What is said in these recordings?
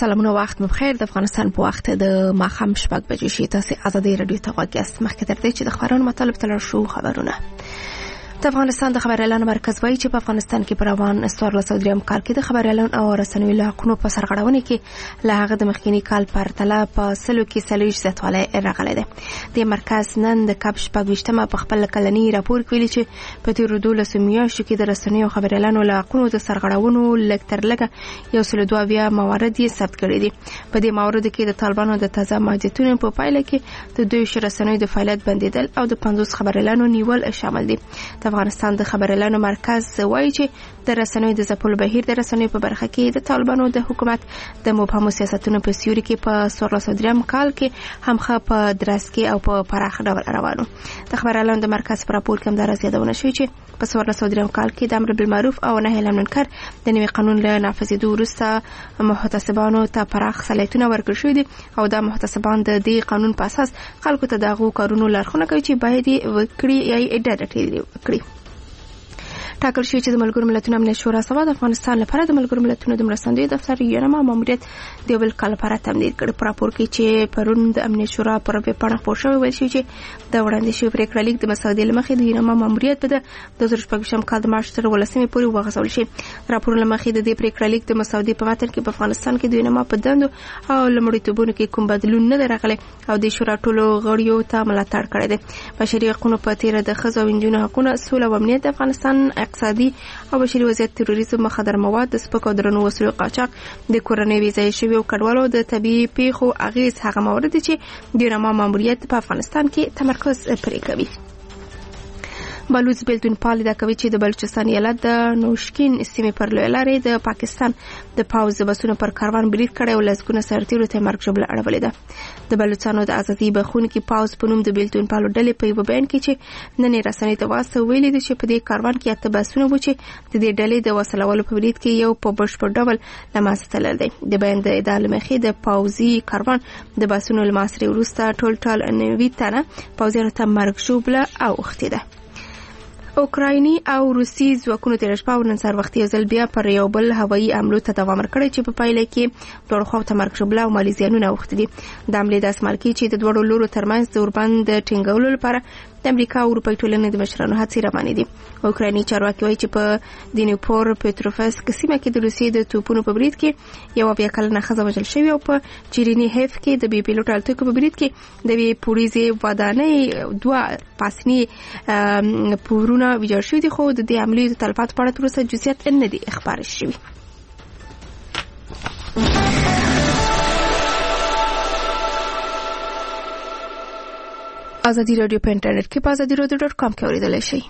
سلامونه، وخت مو بخیر. د افغانستان په وخت د ماښام 6 بجې شي. تاسو ازادي رادیو ته غوږ یاست. مخکې تر دې چې د خبرونو مطلب تلل شو خبرونه. د افغانستان د خبر اعلان مرکز وایي چې په افغانستان کې پر روان 1403 کال کې د خبر اعلان او رسنیو له حقونو په سرغړونه کې له هغه د مخکینی کال پرتله په سلو کې سلیش زیاتوالی راغلی دی. د مرکز نن د کب 28مه په خپل کلنی راپور کې ویلي چې په تیرو 12 میاشتو کې د رسنیو خبر اعلان له حقونو د سرغړونو لږ تر لږه 102 موارد یې ثبت کړي دي. په دې مواردو کې د طالبانو د تازه محدودیتونو په پایله کې د 2 رسنیو د فعالیت بندیدل او د 50 خبر اعلانو نیول شامل دي. افغانستان د خبر اعلان مرکز وایي چې د رسنیو د ځپلو بهیر د رسنیو په برخه کې د طالبانو د حکومت د مبهمو سیاستونو په سیوري کې په 1403 کال کې هم په درس کې او په پراخ ډول روانو. د خبر اعلان د مرکز په راپور کې هم دا یادونه شوې چې په 1403 کال کې د امر بالمعروف او نهي عن المنکر د نوي قانون له نافذېدو وروسته محتسبانو ته پراخ صلاحیتونه ورکړل شوي دي او دا محتسبان د دې قانون په اساس خلکو ته دغه کارونو لارښوونه کوي چې باید یې وکړي یا یې ډاډه کړي. ټاکل شوی چې د ملګرو ملتونو امنیت شورا سبا د افغانستان لپاره د ملګرو ملتونو د مرستندوی دفتر یونما ماموریت د بل کال لپاره تمدید کړ. په راپور کې چې پرون د امنیت شورا پر ویب پاڼه خپور شوی ویل شوی چې د وړاندې شوی پریکړه لیک د مسودې لمخې د یونما ماموریت په 2014 کال د مارچ تر 18 پورې وغځول شي. راپور لمخې د دې پریکړه لیک د مسودې په متن کې په افغانستان کې د یونما په دندو او لمړیتوبونو کې کوم بدلون نه راغلی او د شورا ټولو غړیو ته ملاتړ کړی دی. بشري حقوقو په تیر د ښځو او نجونو حقوقو سوله او امنیت د افغانستان اقتصادي او بشري وضعیت، تروریزم، مخدر مواد، د سپکو او درنو وسلو قاچاق، د کورنۍ ویزای شوی او کډوالو د طبيعي پیښو اغیز هغه موارد چې د یونما ماموریت په افغانستان کې تمرکز پرې کوي. بلوچ بیلتون پال دا کوي چې د بلوچستان ایالت د نوشکین سیمې پر لوی لارې د پاکستان د پاوز بسونو پر کاروان برید کړی او لسګونه سرتیرو ته مرګ ژوبله اړولې ده. د بلوچستانو د ازادي بخښونکي پاوز په نوم د بیلتون پالو ډلې په یو بیان کې چې نن رسنۍ ته واسطه ویلي دي چې په دې کاروان کې اته بسونه و چې د دې ډلې د وسلوالو په برید کې یو په بشپړ ډول لماسه تلل دی. د بیان د ادعا لمخې د پاوزي کاروان د بسونو لماسري وروسته ټول 90 تنه پاوزیانو ته مرګ ژوبله او اخته ده. اوکرایني او روسي ځواکونو تیر شپه او نن سهار وختي یو ځل بیا پر یو بل هوایي حملو ته دوام ورکړی چې په پایله کې دواړو خواو ته مرګ ژوبله او مالي زیانونه اوښتي دي. د حملې داسې مال کې چې د دواړو لورو ترمنځ د اوربند د ټینګولو لپاره د امریکا او اروپایي ټولنې د مشرانو هڅې روانې دي. اوکرایني چارواکي وایي چې په دینیپور پتروفسک سیمه کې د روسیې د توپونو په برید کې یو بیا کلنه ښځه وژل شوې او په چیرینیهف کې د بي پیلوټ الوتکو په برید کې د وی پوریزې ودانۍ 2 پاسني پورونه ویجاړ شوي دي، خو د دې عملي د تلفات په اړه تر اوسه جزئیات نه دي خبر شوي. ازادي رادیو په انټرنیټ کې په azadirodio.com کې اوریدلای شئ.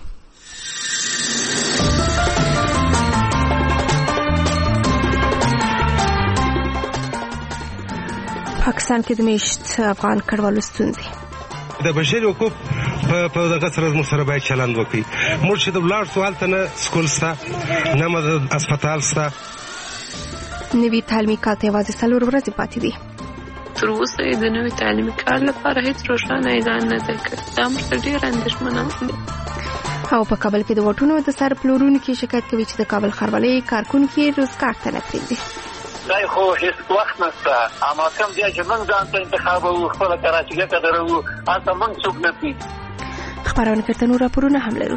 پاکستان کې د میشت افغان کډوالو ستونزې. د بشري حقوق په دغه سره موږ سره باید چلند وکړي. موږ چې د ولاړ سوال ته نه سکول سته نه هسپتال سته. نوي تعلیمي کال ته یوازې 4 ورځې پاتې دي. تر اوسه د نوي تعلیمي کال لپاره هیڅ روښانه اعلان نه دی کړی. دا موږ ته ډېر اندېښمنه ده. او په کابل کې د وټونو د سر پلورونکو شکایت کوي چې د کابل ښاروالۍ کارکونکو روزګار ته نه پرېږدي. دا خو هیڅ وخت نشته. اما کوم ځای چې موږ ځان ته انتخاب او خپل کراچۍ ته درو هلته موږ څوک نه پي. خبرونه کړه نور راپورونه هم لرو.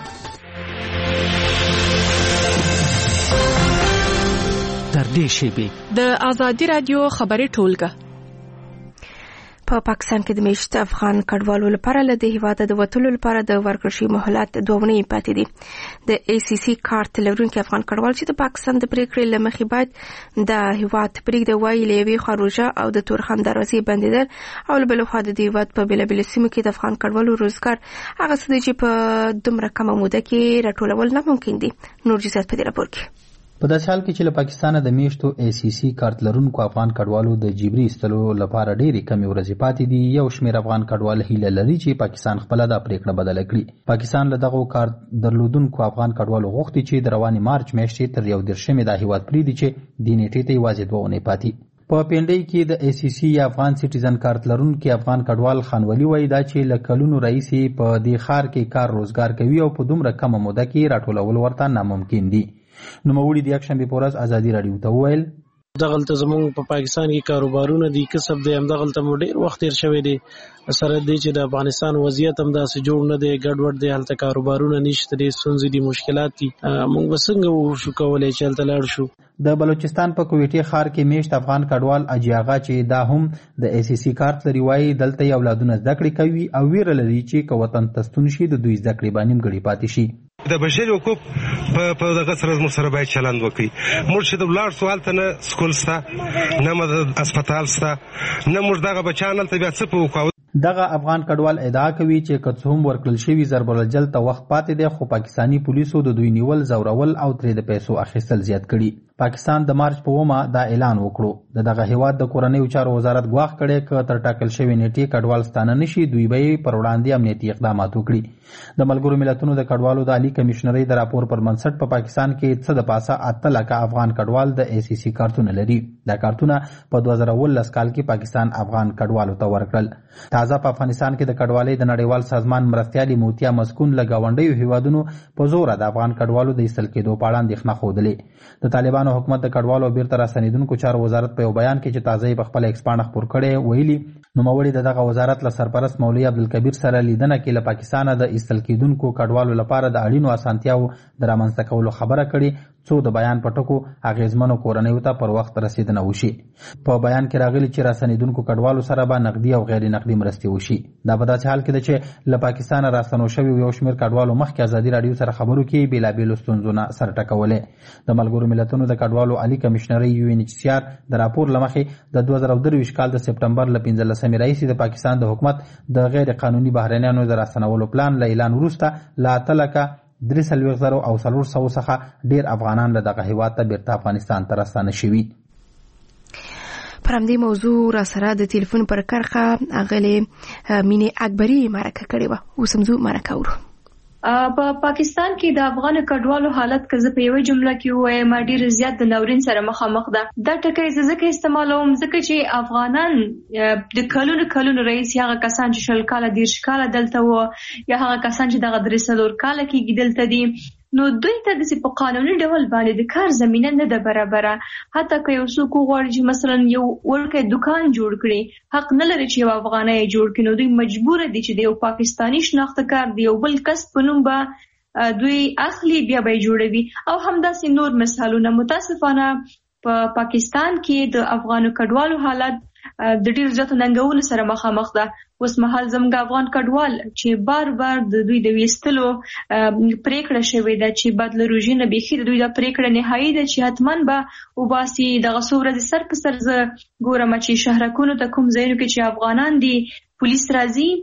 تر دې شیبې د ازادي رادیو خبري ټولګه. په پاکستان کې د میشت افغان کډوالو لپاره له دې هیواده د وټولو لپاره د ورکړل شوی مهلت 2 ونې پاتې دي. د ACC کارت لرونکي افغان کډوال چې د پاکستان د پریکړې لمخې باید د هیواد پریکړه وایي لوي خروجه او د تورخم دروازې بندیدل او بل خو د هیواد په بلبل سیمو کې د افغان کډوالو روزګار هغه څه چې په دومره کم موده کې راټولول ناممکن دي. نور جزئیات په دې راپور کې. په داسې حال کې چې له پاکستانه د میشتو ACC کارت لرونکو افغان کډوالو د جبري ایستلو لپاره ډېرې کمې ورځې پاتې دي، یو شمېر افغان کډوال هیله لري چې پاکستان خپله دا پریکړه بدله کړي. پاکستان له دغو کارت درلودونکو افغان کډوالو غوښتي چې د روانې مارچ میاشتې تر 19 دا هیواد پرېږدي چې دې نیټې ته یوازې 2 اونۍ پاتې. په پینډۍ کې د ACC یا افغان سټیزن کارت لرونکي افغان کډوال خانولي وایي دا چې له کلونو راهیسې په دې ښار کې کار روزګار کوي او په دومره کمه موده کې راټولول ورته ناممکن دي. نوموړي د یکشنبې په ورځ ازادي راډیو ته وویل دغلته زمونږ په پاکستان کې کاروبارونه دي کسب دی، همدغلته مو ډېر وخت تېر شوی دی. سره دی چې د افغانستان وضعیت هم داسې جوړ نه دی، ګډوډ دی، هلته کاروبارونه نشته، ډېر ستونزې دي، مشکلات دي. موږ به څنګه وشو کولی چې هلته لاړ شو؟ د بلوچستان په کویټي ښار کې میشت افغان کډوال اجي آغا چې دا هم د ای سی سی کارت لري وایي دلته یې اولادونه زده کړې کوي او ویره لري چې که وطن ته ستون شي د دوی زده کړې به نیمګړې پاتې شي. د بشري حقوق په دغه سره زموږ سره باید چلند وکړي. موږ چې د ولاړ سو هلته نه سکول شته نه هسپتال شته نه موږ دغه بچیان هلته بیا څه په وکړو. دغه افغان کډوال ادعا کوي چې که څه هم ورکړل شوي ضرب الجل ته وخت پاتې دی، خو پاکستاني پولیسو د دوی نیول، زورول او ترې د پیسو اخیستل زیات کړي. پاکستان د مارچ په 9 دا اعلان وکړو. دغه هیواد د کورنیو چارو وزارت ګواښ کړی که تر ټاکل شوې نیټې کډوال ستانه نشي، دوی به یې پر وړاندې امنیتي اقدامات وکړي. د ملګرو ملتونو د کډوالو د عالي کمیشنرۍ د راپور پر بنسټ په پاکستان کې څه د پاسه 8 لکه افغان کډوال د ای سی سی کارتونه لري. دا کارتونه په 2019 کال کې پاکستان افغان کډوالو ته ورکړل. تازه په افغانستان کې د کډوالۍ د نړیوال سازمان مرستیالي موتیا مسکون له ګاونډیو هیوادونو په زوره د افغان کډوالو د ایستل کېدو په اړه اندېښنه ښودلې. د طالبانو حکومت د کډوالو او بیرته راستنېدونکو چارو وزارت په یو بیان کې چې تازه یې په خپله ایکس پاڼه خپور کړی ویلي نوموړي د دغه وزارت له سرپرست مولوي عبدالکبیر سره لیدنه کې له پاکستانه د ایستل کېدونکو کډوالو لپاره د اړینو اسانتیاوو د رامنځته کولو خبره کړې څو د بیان په ټکو اغېزمنو کورنیو ته پر وخت رسیدنه وشي. په بیان کې راغلي چې راستنېدونکو کډوالو سره به نقدي او غیر نقدي مرستې وشي. دا په داسې حال کې ده چې له پاکستانه راستنو شوي یو شمېر کډوالو مخکې ازادي راډیو سره خبرو کې بېلابېلو ستونزو نه سر ټکولې. د ملګرو ملتونو د کډوالو عالي کمیشنرۍ یو ان ایچ سی آر د راپور له مخې د 2023 کال د سپټمبر له 15 راهیسې د پاکستان د حکومت د غیر قانوني بهرنیانو د راستنولو پلان له اعلان وروسته له 8 لکه 3,000 او 400 څخه ډیر افغانان له دغه هیواد ته بیرته افغانستان ته راستانه شوي. پر همدې موضوع را سره د تلیفون پر کرښه اغلې مینې اکبري مرکه کړې وه. اوس هم ځو مرکه ورو. په پاکستان کې د افغان کډوالو حالت که زه په یوه جمله کې ووایم ډېر زیات د ناورین سره مخامخ ده. دا ټکی زه ځکه استعمالوم ځکه چې افغانان د کلونو رئیس هغه کسان چې 20 کاله 30 کاله دلته وو یا هغه کسان چې دغه 3 کاله کېږي دلته دي، نو دوی ته داسې په قانوني ډول باندې د کار زمینه نه ده برابره. حتی که یو څوک وغواړي چې مثلا یو وړوکی دکان جوړ کړي، حق نه لري چې یو افغانی یې جوړ کړي، نو دوی مجبوره دي چې د یو پاکستاني شناخته کار د یو بل کس په نوم به دوی اخلي، بیا به یې جوړوي. او همداسې نور مثالونه. متاسفانه په پاکستان کې د افغانو کډوالو حالت د ډېر زیاتو ننګونو سره مخامخ ده. اوس مهال زموږ افغان کډوال چې بار د دوی د ویستلو پریکړه شوې ده چې بعد له روژې نه بیخي د دوی دا پریکړه نهایي ده چې حتما به وباسي. دغه څو ورځې سر په سر زه ګورم چې شهرکونو ته کوم ځایونو کې چې افغانان دي پولیس راځي.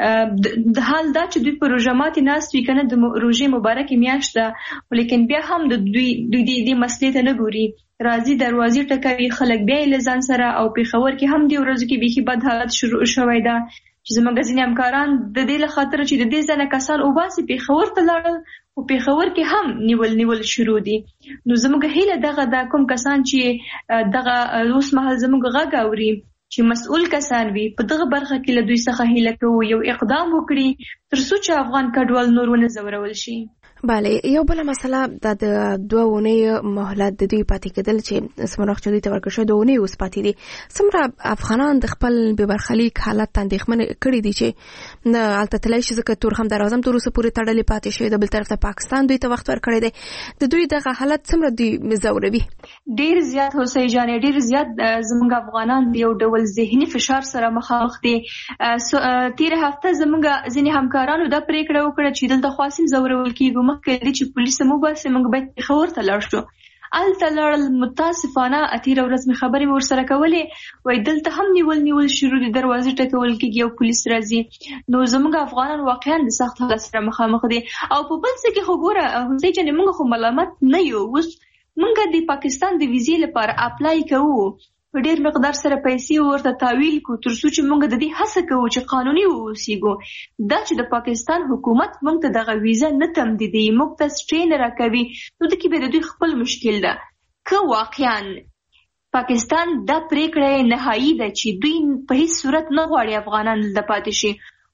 د حال دا چې دوی په روژه ماتې ناست وي که نه، د روژې مبارکې میاشت ده، لیکن بیا هم د دوی دې مسلې ته نه ګوري. راځي دروازې ټکوي، خلک بیا یې له ځان سره. او پېښور کې هم دې ورځو کې بیخي بد حالت شروع شوی ده چې زموږ ځینې همکاران د دې له خاطره چې د دې ځای نه کسان وباسي پېښور ته لاړل، خو پېښور کې هم نیول شروع دي. نو زموږ هیله دغه دا کوم کسان چې دغه اوس مهال زموږ غږ اوري چې مسؤل کسان وي، په دغه برخه کې له دوی څخه هیله کوو یو اقدام وکړي تر څو چې افغان کډوال نور ونه ځورول شي. بله، یو بله مسله د 2 اونۍ مهلت د دوی پاتې کېدل چې څومره وخت دوی ته ورکړل شوی 2 اونۍ اوس پاتې دي. څومره افغانان د خپل بېبرخلیک حالت ته اندېښمن کړي دي چې نه هلته تللی شي ځکه تور همداراز هم تر اوسه پورې تړلې پاتې شوي. د بل طرف ته پاکستان دوی ته وخت ورکړی دی. د دوی دغه حالت څومره دوی ځوروي؟ ډېر زیات هوسۍ جانې، ډېر زیات زموږ افغانان د یو ډول ذهني فشار سره مخامخ دي. تېره هفته زموږ ځینې همکارانو دا پرېکړه وکړه چې دلته خاصین ځورول کېږو، مخکې دې چې پولیس هم وباسي موږ باید پېښور ته لاړ شو. هلته لاړل، متاسفانه تېره ورځ مې خبرې مې ورسره کولې، وایي دلته هم نیول شروع دي، دروازې ټکول کېږي او پولیس راځي. نو زموږ افغانان واقعا د سخت حالت سره مخامخ دي. او په بل څه کې خو ګوره حسین جانې، موږ خو ملامت نه یو. اوس موږ د پاکستان د ویزې لپاره اپلای کوو، په ډېر مقدار سره پیسې ورته تحویل کو تر څو چې موږ د دې هڅه کوو چې قانوني واوسېږو. دا چې د پاکستان حکومت موږ ته دغه ویزه نه تمدیدوي، موږ ته سټې نه راکوي، نو دغه به د دوی خپل مشکل ده. که واقعا پاکستان دا پریکړه نهایي ده چې دوی په هیڅ صورت نه غواړي افغانان دلته پاتې شي،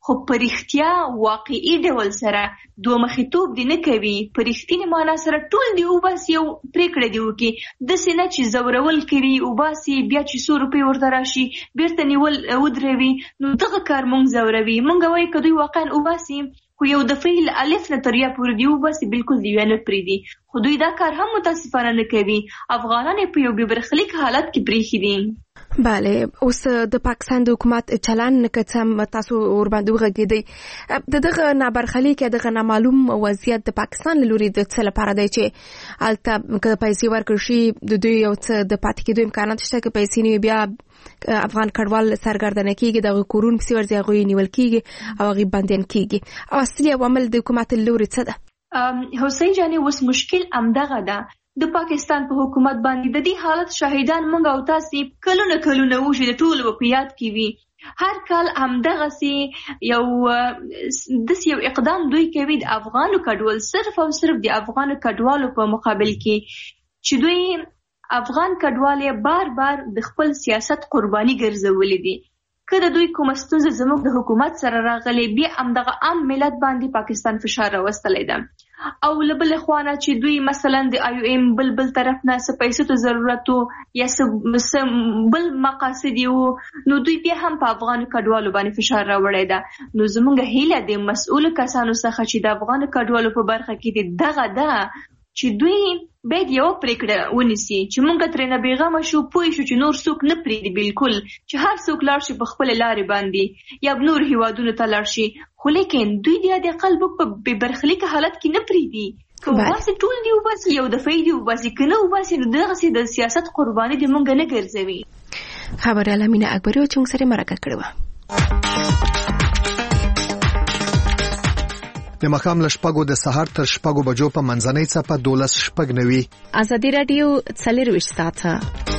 خو په رښتیا واقعي ډول سره دوه مخیتوب دی نه کوي. په رښتینې معنا سره ټول دی وباسي او پرېکړه دی وکړي. داسې نه چې زورول کوي وباسي بیا چې 100 روپۍ ورته راشي بیرته نیول ودروي. نو دغه کار مونږ زوروي. مونږ وایو که دوی واقعا وباسي خو یو د فعل الف نه تر یا پورې دی وباسي بالکل دی نه پرېږدي. خو دوی دا کار هم متاسفانه نه کوي. افغانان په یو بې برخلیک حالت کې پرېښي دي. بله، اوس د پاکستان د حکومت چلن که څه تاسو ورباندې وغږېدئ، د دغه نابرخلیک دغه نامعلوم وضعیت د پاکستان له لوري د څه لپاره دی چې هلته که پیسې ورکړل شي د دوی یو څه د پاتې کېدو امکانات شته، که پیسې نه بیا افغان کډوال سرګردانه کېږي، دغه کورونه پسې ورځي هغوی نیول کېږي او هغوی بندیان کېږي. او اصلي عوامل د حکومت له لوري څه ده؟ حسین جانې اوس مشکل همدغه ده. د پاکستان په حکومت باندې د دې حالت شاهدان موږ او تاسو کلونه وشي د ټولو په یاد کې وي. هر کال همدغسې یو اقدام دوی کوي د افغانو کډوال، صرف او صرف د افغانو کډوالو په مقابل کې چې دوی افغان کډوال بار بار د خپل سیاست قرباني ګرځولې دي. که د دوی کومه ستونزه زموږ د حکومت سره راغلی بیا همدغه عام ملت باندې پاکستان فشار راوستلی ده. او له بلې خوا نه چې دوی مثلا د IOM بل طرف نه څه پیسو ته ضرورت و یا څه بل مقاصد وو، نو دوی بیا هم په افغانو کډوالو باندې فشار راوړی ده. نو زموږ هیله د مسؤلو کسانو څخه چې د افغانو کډوالو په برخه کې دغه ده چې دوی باید یو پرېکړه ونیسي چې موږ ترې نه بېغمه شو، پوه شو چې نور څوک نه پرېږدي، بالکل چې هر څوک لاړ شي په خپلې لارې باندې یا نور هیوادونو ته لاړ شي. خو لیکن دوی د قلب په بې برخلیکه حالت کې نه پرېږدي. که وباسي ټول دی وباسي، یو دفعه دی وباسي، که نه وباسي نو دغسې د سیاست قرباني د موږ نه ګرځوي. خبریاله مینه اکبري چې موږ سره مرکه کړې وه. د ماښام له 6 د سهار تر 6 بجو په منځنۍ څپه 12:09. ازادي راډیو 24 ساعته.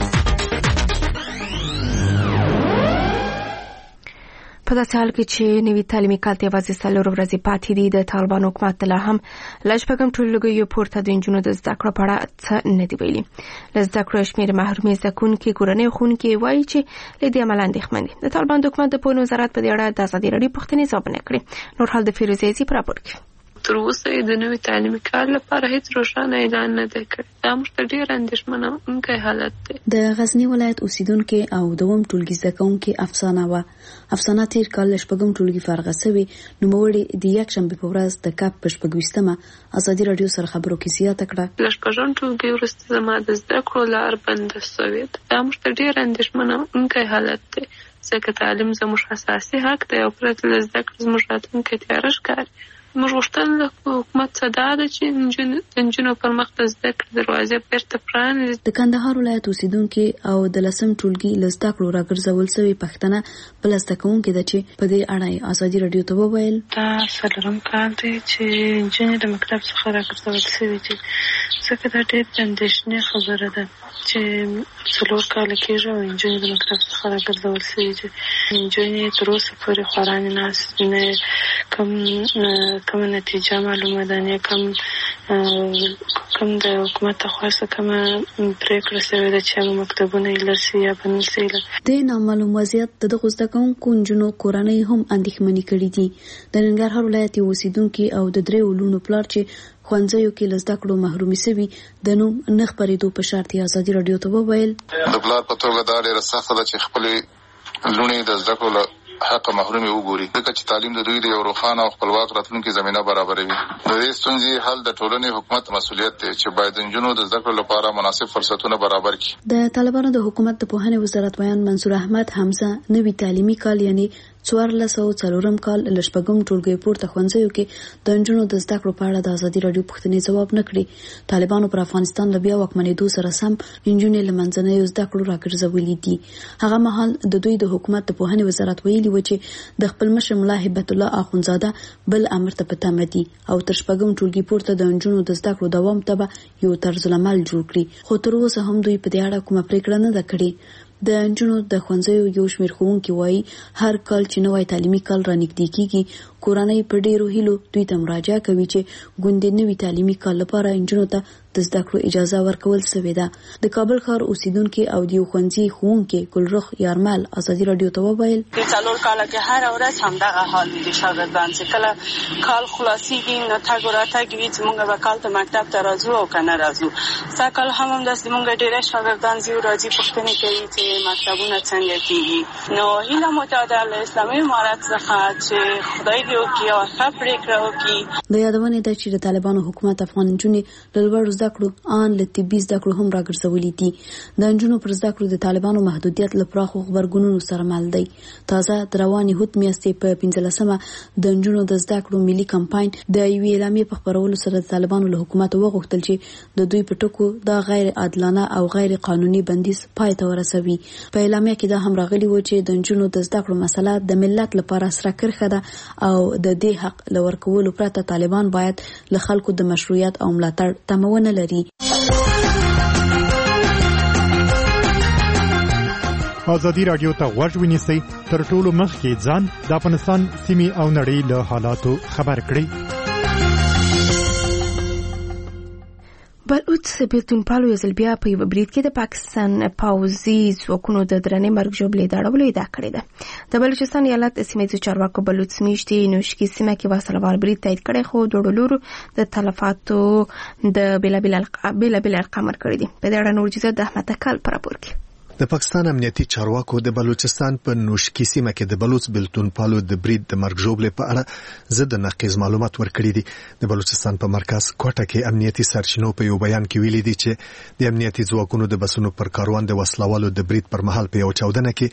په داسې حال کې چې نوي تعلیمي کال ته یوازې 4 ورځې پاتې دي، د طالبانو حکومت لا هم له شپږم ټولګیو پورته د نجونو د زده کړو په اړه څه نه دي ویلي. له زده کړو شمېر محرومې زده کوونکي کورنۍ ښوونکي وایي چې له دې امله اندېښمن دي. د طالبانو د حکومت د پوهنې وزارت په دې اړه د ازادي راډیو پوښتنې ځواب نه کړې. نور حال د فیروزه عزیزي په راپور کې. تر اوسه یې د نوي تعلیمي کال لپاره هیڅ روښانه اعلان نه دی کړی. دا موږ ته ډېر اندېښمنونکی حالت دی. د غزني ولایت اوسیدونکي او دوم ټولګي زده کوونکي افسانه وه. افسانه تېر کال له شپږم ټولګي فارغه سوې، نوموړې د یکشنبې په ورځ د کاپ په 26مه ازادي راډیو سره خبرو کې زیاته کړه. له شپږم ټولګي وروسته زما د زده کړو لار بنده سوې ده. دا موږ ته ډېر اندېښمنونکی حالت دی، ځکه تعلیم زموږ اساسي حق دی او پرته له زده کړې زموږ راتلونکی تیاره ښکاري. موږ غوښتنه له حکومت څخه دا ده چې نجونو پر مخ د زده کړې دروازې بیرته پرانیزي. د کندهار ولایت اوسیدونکي او د 10م ټولګي له زده کړو راګرځول سوې پښتنه بله زده کوونکې ده چې په دې اړه ازادي راډیو ته وویل. دا 4م کال دی چې نجونې د مکتب څخه راګرځول سوې دي، ځکه دا ډېر د اندېښنې خبره ده چې 4 کاله کېږي او نجونې د مکتب څخه راګرځول سوې دي. نجونې تر اوسه پورې خوارانې ناستې نه کومه نتیجه معلومه ده، نه کوم د حکومت لخوا څخه کومه پرېکړه شوې ده چې هغه مکتبونه ایله سي یا به نه سي ایله. د نامعلوم وضعیت د دغو زده کوونکو نجونو کورنۍ هم اندېښمنې کړي دي. د ننګرهار ولایت یو اوسیدونکي او د 3 لونو پلار چې ښوونځیو کې له زده کړو محرومې سوي د نوم نه خپرېدو په شرط یې ازادي راډیو ته وویل. د پلار په توګه دا ډېره سخته ده چې خپلې لوڼې د زده کړو حق محرومي وګوري، ځکه چې تعلیم د دوی د یو روښانه او خپلواک راتلونکي زمینه برابروي. د دې ستونزې حل د ټولنې حکومت مسؤلیت دی چې باید د نجونو د زده کړو لپاره مناسب فرصتونه برابر کړي. د طالبانو د حکومت د پوهنې وزارت ویان منصور احمد حمزه نوي تعلیمي کال یعنی 1404 کال له شپږم ټولګي پورته ښوونځیو کې د نجونو د زده کړو په اړه د ازادي راډیو پوښتنې ځواب نه کړي. طالبانو پر افغانستان له بیا واکمنېدو سره سم نجونې له منځنیو زده کړو راګرځولې دي. هغه مهال د دوی د حکومت د پوهنې وزارت ویلي و چې د خپل مشر ملا هبت الله اخونزاده بل امر ته په تمه دي او تر شپږم ټولګي پورته د نجونو د زده کړو دوام ته به یو طرز العمل جوړ کړي. خو تر اوسه هم دوی په دې اړه کومه پرېکړه نه ده کړې. د نجونو د ښوونځیو یو شمېر ښوونکي وایي هر کال چې نوی تعلیمي کال رانږدې کیږي کورنۍ په ډېرو هیلو دوی ته مراجعه کوي چې ګوندې نوي تعلیمي کال لپاره نجونو ته د زده کړو اجازه ورکول شوې ده. د کابل ښار اوسیدونکو او د ښوونځي ښوونکي ګلرخ یارمل ازادي رادیو ته وویل د څلور کاله کې هر ورځ همدغه حال دی شاګردان چې کله کال خلاصيږي نو تاګ وراتګ وي چې موږ به کال ته مکتب ته راځو او کنه راځو. سکل همداسې موږ ډېر شاګردان زیو راځي پوښتنه کوي چې مکتبونه څنګه کیږي. نو هیله مو ته د اسلامي امارات څخه چې خدای دې وکړي او ښه پرېکړه وکړي. د یادونه ده چې د طالبانو حکومت افغان نجونې له لوړو زده کړو ان له طبي زده کړو هم راګرځولې دي. د نجونو پر زده کړو د طالبانو محدودیت له پراخو خبرګونونو سره مل دی. تازه د روانې هوت میاشتې په 15مه د نجونو د زده کړو ملي کمپاین د یوې اعلامیې په خپرولو سره د طالبانو له حکومت وغوښتل چې د دوی په ټکو دا غیر عادلانه او غیر قانوني بندیز پای ته ورسوي. په اعلامیه کې دا هم راغلي و چې د نجونو د زده کړو مسله د ملت لپاره سره کرښه ده او د دې حق لور کولو پرته طالبان باید له خلکو د مشروعیت او ملاتړ تمه ونه لري. ازادي رادیو ته غوږ ونیسئ، تر ټولو مخکې ځان د افغانستان سیمې او نړۍ له حالاتو خبر کړئ. بلوچ بیلتونپالو یو ځل بیا په یوه برید کې د پاکستان پوځي ځواکونو د درنې مرګ ژوبلې د اړولو ادعا کړې ده. د بلوچستان ایالت سیمهییزو چارواکو بلوچ میشتې نوشکي سیمه کې وسلوال برید تایید کړی، خو دواړو لورو د تلفاتو د بېلابېل ارقام ورکړي دي. په دې اړه نور جزئیات د احمد اکل په راپور کې. د پاکستان امنیتي چارواکو د بلوچستان په نوشکی سیمه کې د بلوچ بیلتونپالو د برید د مرګ ژوبلې په اړه ضد نقیض معلومات ورکړي دي. د بلوچستان په مرکز کوټه کې امنیتي سرچینو په یو بیان کې ویلي دي چې د امنیتي ځواکونو د بسونو پر کاروان د وسلوالو د برید پر مهال په یو چاودنه کې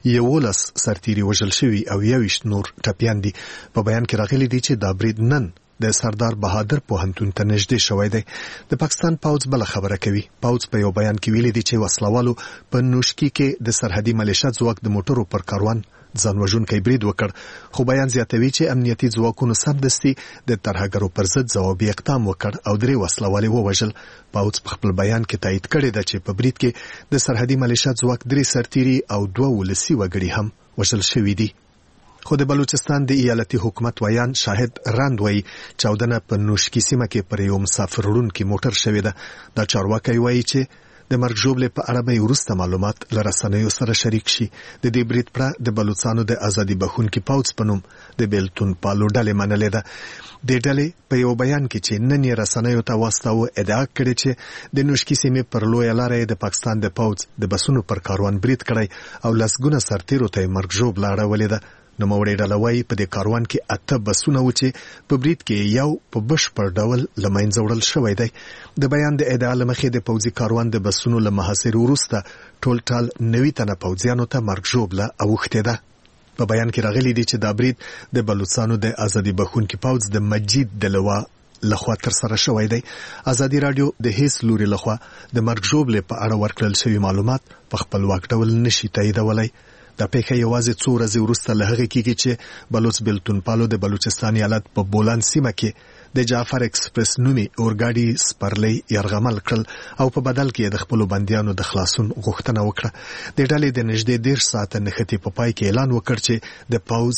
11 سرتیري وژل شوي او 21 نور ټپیان دي. په بیان کې راغلي دي چې دا برید نن د سردار بهادر پوهنتون ته نږدې شوی دی. د پاکستان پوځ بل خبره کوي. پوځ په یو بیان کې ویلي دي چې وسلوالو په نوشکی کې د سرحدي ملیشیا ځواک د موټرو پر کاروان ځان وژونکی برید وکړ، خو بیان زیاتوي چې امنیتي ځواکونو سمدستي د ترهګرو پر ضد ځوابي اقدام وکړ او 3 وسلوال ووژل. پوځ په خپل بیان کې تایید کړی دی چې په برید کې د سرحدي ملیشیا ځواک 3 سرتیري او 2 ولسي وګړي هم وژل شوي دي. خو د بلوچستان د ایالتي حکومت ویان شاهد راند وایي چاودنه په نوشکی سیمه کې پر یو مسافر وړونکي موټر شوې ده. دا چارواکي وایي چې د مرګ ژوبلې په اړه به وروسته معلومات له رسنیو سره شریک شي. د دې برید پر د بلوچستان د ازادي بخښونکي پوځ په نوم د بیلتونپالو ډلې منلې ده. د ډلې په یو بیان کې چې نن یې رسنیو ته واستاوه ادعا کړې چې د نوشکی سیمې پر لویه لاره د پاکستان د پوځ د بسونو پر کاروان برید کړی او لسګونه سرتیرو ته مرګ ژوبله اړولې ده. نو موړې ډله وایي په دې کاروان کې 8 بسونه و چې په برید کې یو په بشپړ ډول له منځه وړل شوی دی. د بیان د ادعا له مخې د پوځي کاروان د بسونو له محاصرې وروسته ټول 90 تنه پوځیانو ته مرګ ژوبله اوښتې ده. په بیان کې راغلي دي چې دا برید د بلوچستانو د ازادي بخښونکي پوځ د مجید دلوا لخوا تر سره شوی دی. ازادي رادیو د هیڅ لوري لخوا د مرګ ژوبلې په اړه ورکړل شوی معلومات په خپلواک ډول نشي تاییدولای. دا پیښه یوازې څو ورځې وروسته له هغې کېږي چې بلوچ بیلتونپالو د بلوچستان ایالت په بولان سیمه کې د جعفر ایکسپریس نومي اورګاډي سپرلۍ یرغمل کړل او په بدل کې د خپلو بندیانو د خلاصون غوښتنه وکړه. د ډلې د نږدې 10 ساعته نښتې په پای کې اعلان وکړ چې د پوځ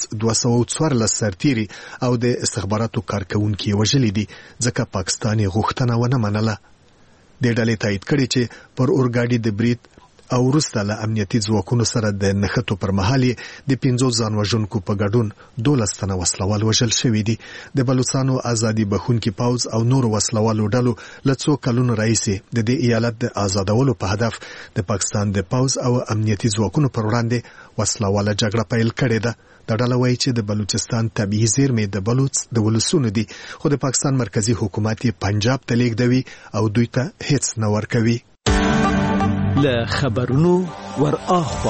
214 سرتیري او د استخباراتو کارکونکي وژلي دي ځکه پاکستاني غوښتنه ونه منله. د ډلې تایید کړي چې پر اورګاډي د برید او وروسته له امنیتي ځواکونو سره د نښتو پر مهال د 15 ځان وژونکو په ګډون 12 تنه وسلوال وژل شوي دي. د بلوچستانو ازادي بخښونکي پوځ او نورو وسلوالو ډلو له څو کلونو راهیسې د دې ایالت د آزادولو په هدف د پاکستان د پوځ او امنیتي ځواکونو پر وړاندې وسلواله جګړه پیل کړې ده. دا ډله وایي چې د بلوچستان طبیعي زیرمې د بلوچ د ولسونو دي، خو د پاکستان مرکزی حکومت پنجاب ته لیږدوي او دوی ته هیڅ نه ورکوي. له خبرونو ور اخوا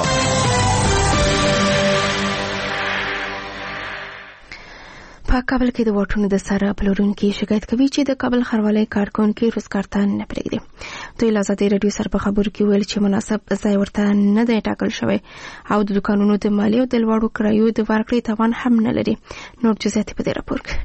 په کابل کې د واټونو د سره پلورونکي شکایت کوي چې د کابل ښاروالۍ کارکونکي روزګار ته نه پرېږدي. دوی له ازادي رادیو سره په خبرو کې ویل چې مناسب ځای ورته نه دی ټاکل شوی او د دوکانونو د مالیې او د لوړو کرایو د ورکړې توان هم نه لري. نور جزئیات په دې راپور کې.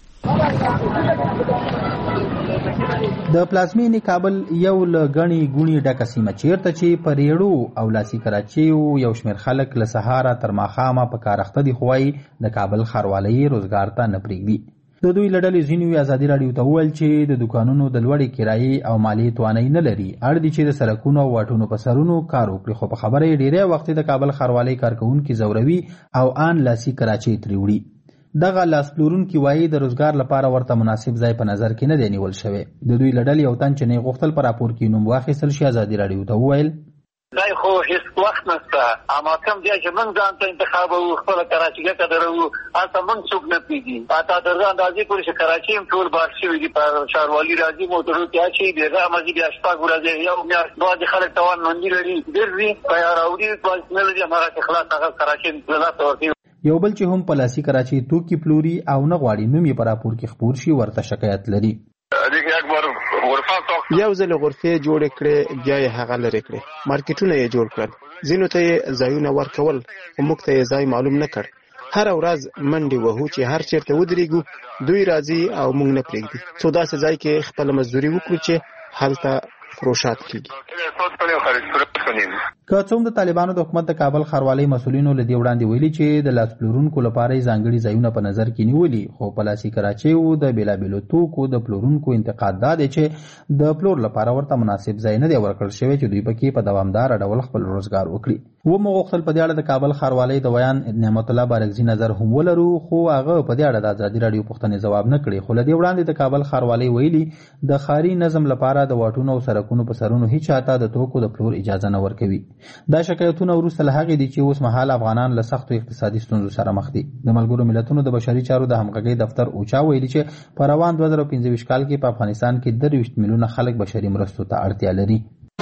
د پلازمینې کابل یو لګنی ګونی ډکه سیمه چیرته چې پر ریړو او لاسي کراچیو یو شمېر خلک له سهاره تر ماښامه په کار اخته دي، خو وايي د کابل ښاروالۍ روزګار ته نه پرېږدي. د دوی لړلې ځینو ازادي راډیو ته وویل چې د دکانونو د لوړې کرایې او مالیې توانایي نه لري. اړ دي چې د سړکونو او واټونو په سرونو کار وکړي، خو په خبره یې ډیری وخت د کابل ښاروالۍ کارکوونکي زوروي او آن لاسي کراچۍ ترې وړي. دغه لاس پلورونکي وایي د روزګار لپاره ورته مناسب ځای په نظر کې نه دی نیول شوی. د دوی لړلې یو تن چې نه غوښتل په راپور کې نوم واخیستل شي ازادي راډیو ته وویل دای خو هیڅ وخت نشته، اما کوم ځای چې موږ ځان ته انتخابوو خپل کراچۍ ته درو هلته موږ څوک نه پیږي. اته درځه اندازې پورې چې کراچۍ هم ټول بار شوي دي په ښاروالي راځي موټرو کې اچي بېګا مزي بیا شپږ ورځې یو میاشت بعد خلک توان مندي لري ګرځي په راوړي پاس نه لري هغه خلاص هغه کراچۍ ځلا ورته. یو بل چې هم پلاسي کراچۍ توکي پلوري او نه غواړي نوم یې په راپور کې خپور شي ورته شکایت لري. یو ځل غرفې جوړ کړې بیا یې هغه لري کړې، مارکیټونه یې جوړ کړل، ځینو ته یې ځایونه ورکول او موږ ته یې ځای معلوم نه کړ. هر ورځ منډې وهو چې هر چیرته ودرېږو دوی راځي او موږ نه پرېږدي. څو داسې ځای کې خپل مزدوري وکړو چې هلته فروشات کیږي. که څه هم د طالبانو د حکومت د کابل ښاروالۍ مسؤلینو له دې وړاندې ویلي چې د لاس پلورونکو لپاره یې ځانګړي ځایونه په نظر کې نیولي، خو پلاسي کراچیو د بېلابېلو توکو د پلورونکو انتقاد دا دی چې د پلور لپاره ورته مناسب ځای نه دی ورکړل شوی چې دوی پکې په دوامداره ډول خپل روزګار وکړي. ومو غوښتل په دې اړه د کابل ښاروالۍ د ویان نعمت الله بارکزي نظر هم ولرو، خو هغه په دې اړه د ازادي راډیو پوښتنې ځواب نه کړي. خو له دې وړاندې د کابل ښاروالۍ ویلي د ښاري نظم لپاره د واټونو او سړکونو په سرونو هیڅ چاته د توکو د پلور اجازه نه ورکوي. دا شکایتونه وروسته له هغې دي چې اوس مهال افغانان له سختو اقتصادي ستونزو سره مخ دي. د ملګرو ملتونو د بشري چارو د همغږۍ دفتر اوچا ویلي چې په روان 2025 کال کې په افغانستان کې 23 میلیونه خلک بشري مرستو ته اړتیا لري.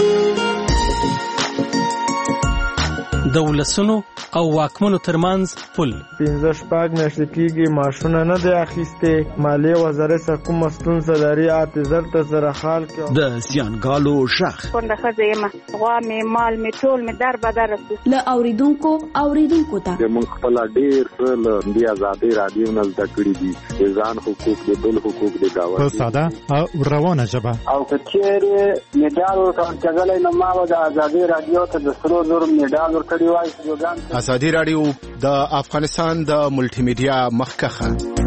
د ولسونو او واکمنو ترمنځ پل 15 میاشتې کېږي معاشونه نه دی اخیستې، مالیې وزارت څخه کومه ستونزه لري اعتذار ته سره حال کې د زیانګالو ژغ کونډه ښځه یم، غوا مې مال مې ټول مې در بدر له اوریدونکو ته موږ خپل ډېر له دې ازادي راډیو نه زده کړي دي ځان حقوق د بل حقوق د گاوند په ساده او روانه ژبه او کچېره میډال ورکړل نو ما د ازادي راډیو ته د سرو زر میډال ورکړی وای. ازادي راډیو د افغانستان د ملټي میډیا مخکخه.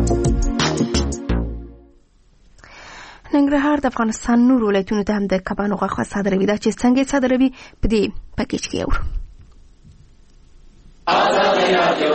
ننګرهار د افغانستان نور ولایتونو ته هم د کبانو غوښه صادروي. دا چې څنګه صادروي په دې پکیج کې اورو. ازادي راډیو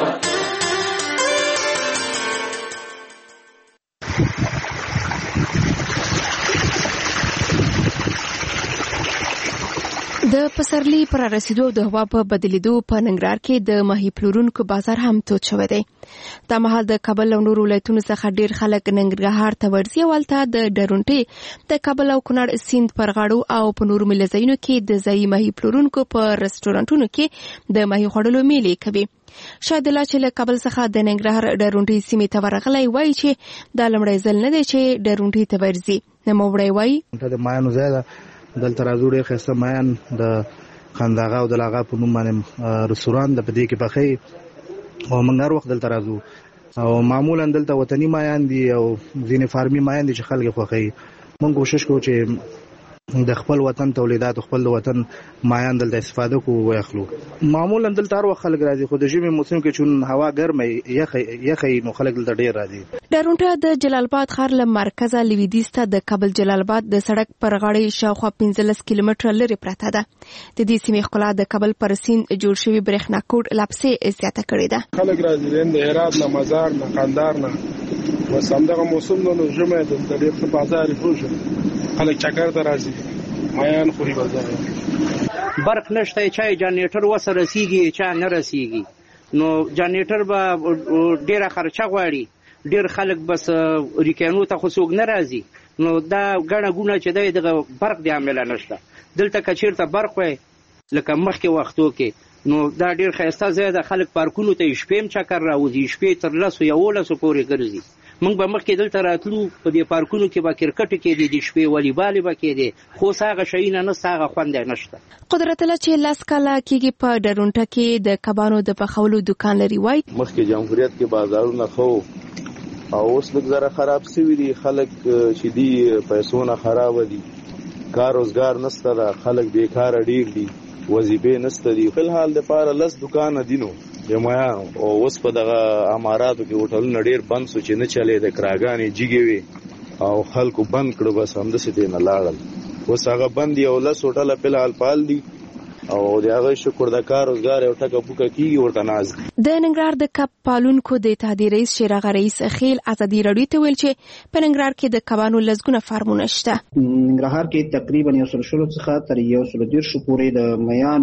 د پسرلي پر رسیدو د هوا په بدلیدو په ننګرهار کې د ماهي پلورونکو بازار هم تود شوی دی. دا مهال د کابل او نورو ولایتونو څخه ډیر خلک ننګرهار ته ورځي او هلته د ډرونټې د کابل او کونړ سیند پر غاړو او په نورو ملځایونو کې د ځایي ماهي پلورونکو په رستورانټونو کې د ماهي خوړلو میلې کوي. شاید الله چې له کابل څخه د ننګرهار ډرونټې سیمې ته ورغلی وایي چې دا لومړی ځل نه دی چې ډرونټې ته ورځي. نوموړی وایي د مایانو ځای ده، دلته راځو ډېر ښایسته مایان د خنداغه او د لاغا په نوم باندې رستوران د په دې کې پخې او موږ هر وخت دلته راځو او معمولا دلته وطني مایان دي او ځینې فارمي مایان دي چې خلک خوښوي. موږ کوشش کوو چې د خپل وطن تولیدات خپل وطن مایان دلته استفاده کوو واخلو. معمولا دلته هر وخت خلک راځي، خو د ژمي موسم کې چون هوا ګرمه یخی نو خلک دلته ډېر راځي. ډرونټه د جلال آباد ښار له مرکزه لویدیځ ته د کابل جلال آباد د سړک پر غاړې شاوخوا 15 کیلومتره لرې پرته ده. د دې سیمې ښکلا د کابل پر سیند جوړ شوي برېښنا کوټ لپسې زیاته کړې ده. خلک راځي د هرات نه، مزار نه، قندهار نه، بس همدغه موسم نو ژمی دلته ډېر ښه بازار پروژه خلک چکر ته راځي، مایان خوري بازار. برق نشته، چای جنریټر وسه رسیږي چا نه رسیږي، نو جنریټر به ډېره خرچه غواړي، ډېر خلک بس ریکانو ته خو څوک نه راځي، نو دا ګڼه ګونه چې دی دغه برق د عامله نشته. دلته که چېرته برق وای لکه مخکې وختو کې نو دا ډېر ښایسته ځای ده، خلک پارکونو ته شپې هم چکر راوځي، شپې تر 10-11 پورې ګرځي. موږ به مخکې دلته راتلو په دې پارکونو کې به کرکټ کېدی، د شپې والیبال به کېدی، خو هغه شیونه نشته، هغه خوند نشته. قدرت الله چې 10 کاله کېږي په ډرونټه کې د کبانو د پخولو دکان لري وایي مخکې جمهوریت کې بازارونه خو او اوس لږ زره خراب شوي دي، خلک چې دي پیسو نه خراب دي، کار روزګار نشته ده، خلک بیکاره ډېر دي، وظیفې نشته دي. فلحال د پاره 10 دکان دي نو جمعه او اوس په دغه اماراتو کې هوټلونه ډیر بند سو چې نه چلے د کراګانې جګې وي او خلکو بند کړو بس همداسې دې نه لاړل. اوس هغه بند یو لس هوټله په حال پال دي او د هغه شکر د کار روزګار یو ټکه پوکه کیږي ورته ناز. د ننګرهار د کب پالونکو د اتحادیې رئیس شیراغ رئیس خیل ازادي راډیو ته ویل چې په ننګرهار کې د کبانو لزګونه فارمونه شته. ننګرهار کې تقریبا 100 څخه تر 110 پورې د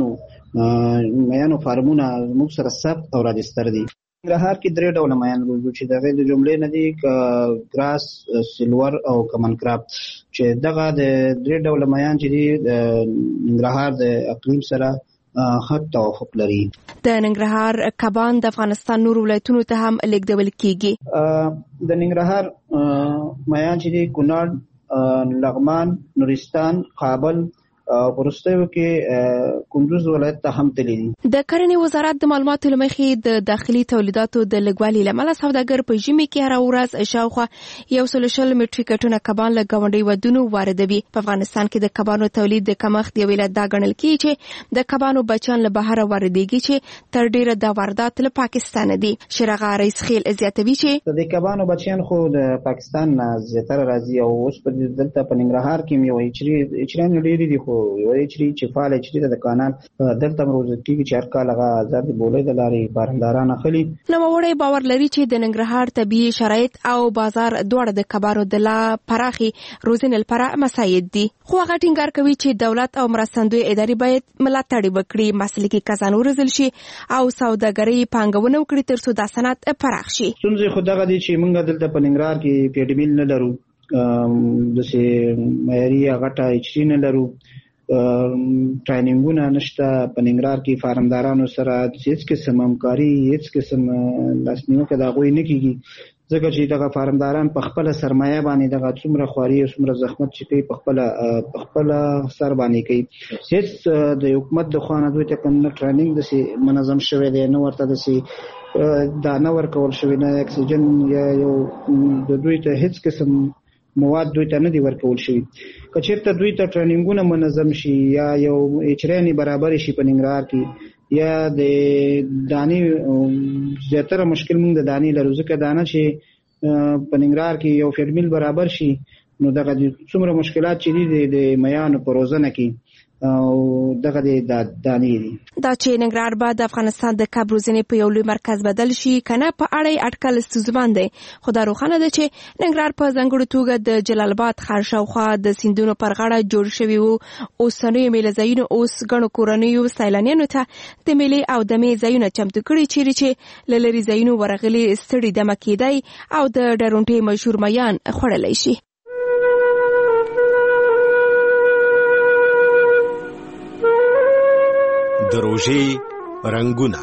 میانو فارمونه موږ سره ثبت او راجستر دي. ننګرهار کې 3 ډوله میان روزو چې دغه د جملې نه دي ګراس، سیلور او کمن کراب چې دغه د 3 ډوله میان چې دي د ننګرهار د اقلیم سره خط توافق لري. د ننګرهار کبان د افغانستان نور ولایتونو ته هم لیږدول کیږي. د ننګرهار میان چې دي کونړ، لغمان، نورستان، کابل ورستیو کې کندوز ولایت ته هم تللی دي. د کرنې وزارت د معلوماتو لمخې د داخلي تولیداتو د لګوالي لامل سوداګر په ژمي کې هر ورځ شاوخوا 140 میټریک ټنه کبان له ګاونډي ودونو واردوي. په افغانستان کې د کبانو تولید د کمښت یو علت دا ګڼل کیږي چې د کبانو بچیان له بهر واردېږي چې تر ډیره د واردات له پاکستان دي. شیراغ رئیس خیل زیاتوي چې د کبانو بچیان خو د پاکستان نه زیاتره راځي او اوس په دلته په ننګرهار کې یو اچران ډیری دي یو چې فعال چې د کانال دلته مروزه کیږي چې هر کال هغه آزاد بولې د لارې بارنداران اخلي. نوموړی باور لري چې د ننګرهار طبيعي شرایط او بازار دواړه د کبانو د لا پراخي روزنې لپاره مساعد دي. خو هغه ټینګار کوي چې دولت او مرستندوی ادارې باید ملاتړ وکړي، مسلکي کسان وروزل شي او سوداګري پانګونه وکړي ترڅو د صنعت پراخ شي. څنګه خو دغه دي چې موږ دلته په ننګرهار کې پیډمیل نه لرو، د سي معیاري غټه اچري نه لرو، ټریننګونه نشته. په ننګرهار کې فارمدارانو سره هیڅ قسم همکاري، هیڅ قسم لاسنیوکه د هغوی نه کیږي ځکه چې دغه فارمداران په خپل سرمایه باندې دغه څومره خواري او څومره زحمت چې کوي په خپل سر باندې کوي. هیڅ د حکومت د خوا نه دوی ته کوم ټریننګ د منظم شوی دی نه، ورته د دا نه ورکول شوی نه اکسیجن یا یو د دوی ته هیڅ قسم مواد دوی ته نه دی ورکول شوی. که چېرته دوی ته ټریننګونه منظم شي یا یو اچرانی برابر شي په ننګرهار کې یا د دانې زیاتره مشکل موږ د دانې لرو ځکه دانه چې په ننګرهار کې یو فیډمیل برابر شي نو دغه څومره مشکلات چې دي د میانو په روزنه کې او دغه د دانې دي. دا چې ننګرهار بعد افغانستان د کب روزنې په یو لوی مرکز بدل شي کنه په اړه اټکل ستونزمن دی، خو دا روښانه ده چې ننګرهار په ځانګړو توګه د جلال آباد ښار شاوخوا د سیندونو پر غاړه جوړ شوي وو. اوسنیو میله ځایونو اوس ګڼو کورنیو سیلانیانو ته د میلې او دمې ځایونه چمتو کړي چیرې چې له لرې ځایونو ورغلي ستړي دمه کیدای او د ډرونټې مشهور میان خوړلی شي. د روژې رنګونه.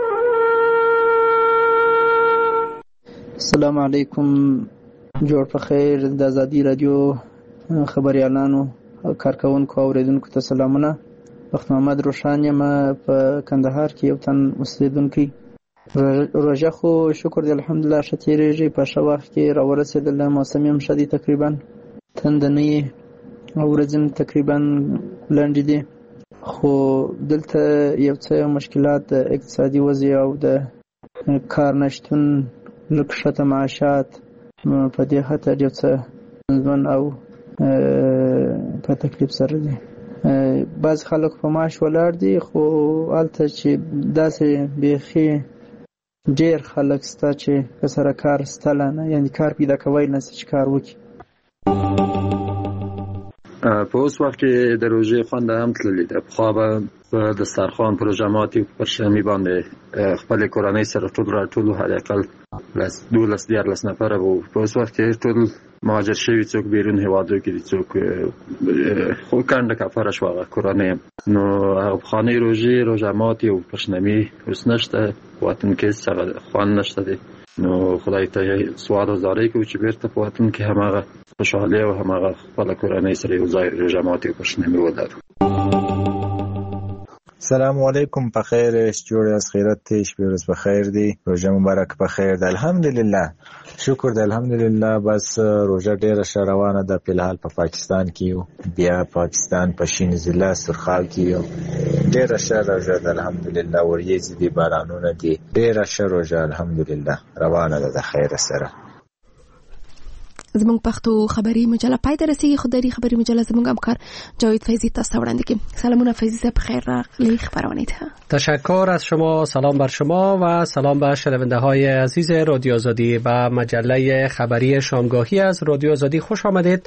السلام علیکم، جوړ په خیر. د ازادي رادیو خبريالانو کارکونکو او اوریدونکو ته سلامونه. وخت محمد روشان یم په کندهار کې یو تن اوسیدونکی. روژه خو شکر دی الحمدلله ښه تېرېږي. په ښه وخت کې راورسېدله، موسم هم ښه دی، تقریبا تنده نه یې او ورځې تقریبا لنډې دي. خو دلته یو څه مشکلات د اقتصادي وضع او د کار نشتون، لږ ښکته معاشات په دې خاطر یو څه ځوان او په تکلیف سره دي. بعض خلک په معاش ولاړ دي، خو هلته چې داسې بیخي ډېر خلک سته چې که سره کار ستله نه، یعنې کار پیدا کوی نه چې کار وکړي. په اوس وخت کې د روژې خوند هم تللی ده. پخوا به په دسترخوان پروژه ماتي پر شمې باندې خپلې کورنۍ سره ټول راټولو، حداقل 12-14 نفره به. په اوس وخت کې ټول مهاجر شوي، څوک بیرون هېوادو کې دي، څوک خو کنډه کفره شوه هغه کورنۍ. نو هغه پخوانۍ روژه ماتي او پرشنمي اوس نشته، وطن کې هېڅ خوند نشته دی. نو خدای ته سوال او زاری کوو چې بیرته په وطن کې هماغه خوشحالي او هماغه خپله کورنۍ سره یو ځای روژه ماتي او پرشنمي ولرو. سلام علیکم، په خیر جوړ از خیرت شپه ورځ په خیر دی، روزه مبارک په خیر ده، الحمدلله شکر ده الحمدلله. بس روزه ډیره ښه روانه ده په الحال په پاکستان کې، بیا پاکستان په شین ضلع سرخال کې ډیره ښه روزه ده الحمدلله، وریځې دي بارانونه دي، ډیره ښه روزه الحمدلله روانه ده د خیر سره. زموږ پښتو خبری مجله پای ته رسیدي، خبری مجله زموږ همکار جاوید فیضی تاسو وړاندې کوي. سلامونه فیضی صاحب، خیر راغلی خبرونه ته. تشکر از شما، سلام بر شما و سلام به شنونده های عزیز رادیو آزادی. به مجله خبری شامگاهی از رادیو آزادی خوش آمدید.